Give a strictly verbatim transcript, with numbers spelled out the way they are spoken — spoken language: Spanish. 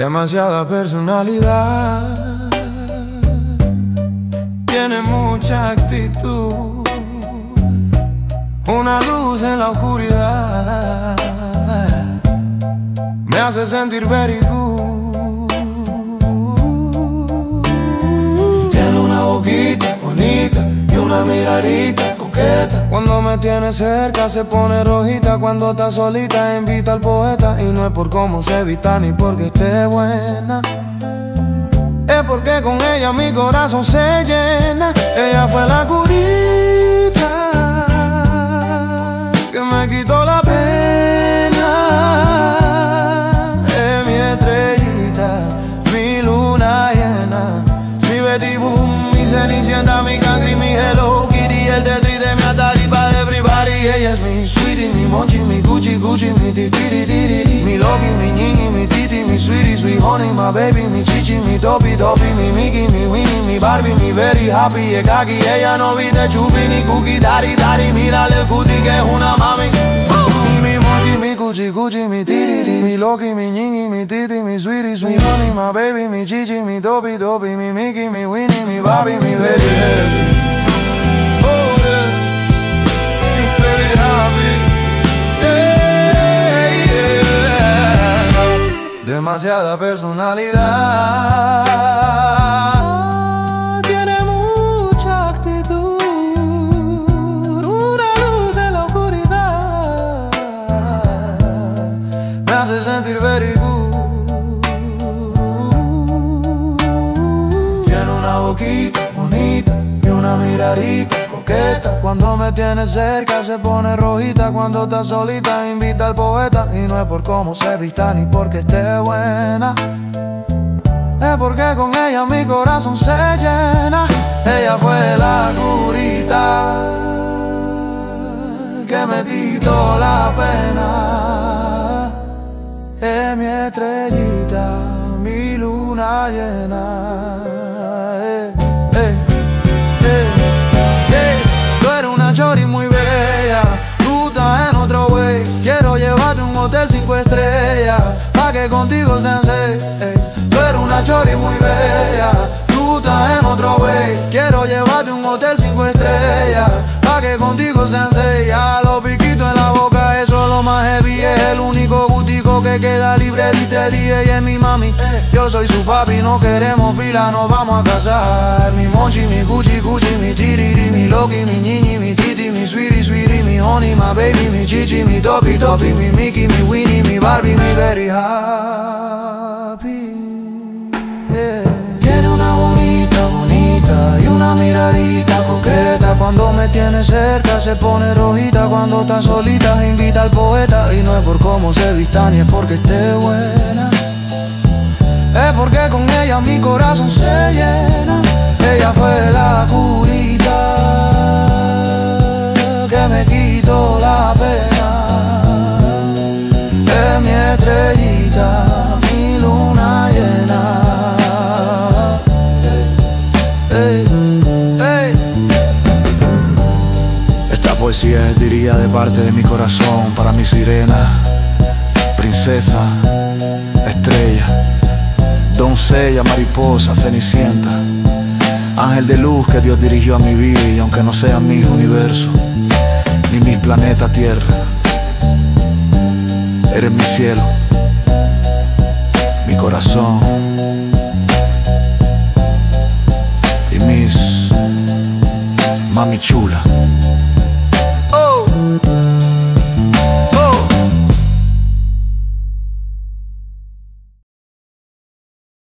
Demasiada personalidad, tiene mucha actitud, una luz en la oscuridad, me hace sentir very good. Tiene una boquita bonita y una miradita coqueta. Cuando me tiene cerca se pone rojita. Cuando está solita invita al poeta. Y no es por cómo se vista ni porque esté buena, es porque con ella mi corazón se llena. Ella fue la curita que me quitó la pena. Es mi estrellita, mi luna llena, mi Betty Boom, mi Cenicienta, mi Cangri, mi Hello Kitty, el Tetris de mi Atari pa' everybody. Ella es mi sweetie, mi Monchi, mi Gucci, Gucci, mi titiri, titiri, mi Loki, mi Ñiñi, mi Titi, mi sweetie, sweet honey, my baby, mi Chichi, mi Topi, Topi, mi Mickey, mi Winnie, mi Barbie, mi very happy, es kaki. Ella no viste chupi ni cookie, dari, dari, mírale el cutie que es una mami. Y mi Monchi, mi Gucci, Gucci, mi Titiri, mi Loki, mi Ñiñi, mi Titi, mi sweetie, sweet honey, my baby, mi Chichi, mi Topi, Topi, mi Mickey, mi Winnie, mi Barbie, mi very happy. Demasiada personalidad, tiene mucha actitud, una luz en la oscuridad, me hace sentir very good. Tiene una boquita bonita y una miradita coqueta. Cuando me tiene cerca se pone rojita. Cuando está solita invita al poeta. Y no es por cómo se vista ni porque esté buena, es porque con ella mi corazón se llena. Ella fue la curita que me quitó la pena. Es mi estrellita, mi luna llena. eh, eh, eh. Tú eres una chori muy bella, tú estás en otro way. Quiero llevarte a un hotel cinco estrellas, pa' que contigo se enseñe. Tú eres una chori muy bella, tú estás en otro way. Quiero llevarte a un hotel cinco estrellas, pa' que contigo se enseñe. Los piquitos en la boca, eso es lo más heavy. Es el único gustico que queda libre. Diste día y es mi mami, yo soy su papi. No queremos fila, nos vamos a casar. Mi Monchi, mi Gucci, Gucci, mi Tiriri, mi Loki, mi Ñiñi, mi Titi, mi sweetie, sweetie, mi honey, my baby, mi Chichi, mi Topi, Topi, mi Mickey, mi Winnie, mi Barbie, mi very happy. Yeah. Tiene una bonita, bonita y una miradita coqueta. Cuando me tiene cerca se pone rojita. Cuando está solita invita al poeta. Y no es por cómo se vista ni es porque esté buena, es porque con ella mi corazón se llena. Ella fue la curita que me quitó la pena. Es mi estrellita, mi luna llena. Hey, hey. Esta poesía es, diría, de parte de mi corazón para mi sirena, princesa, estrella, doncella, mariposa, cenicienta, ángel de luz que Dios dirigió a mi vida. Y aunque no sean mis universos ni mis planetas tierra, eres mi cielo, mi corazón y mis mami chula.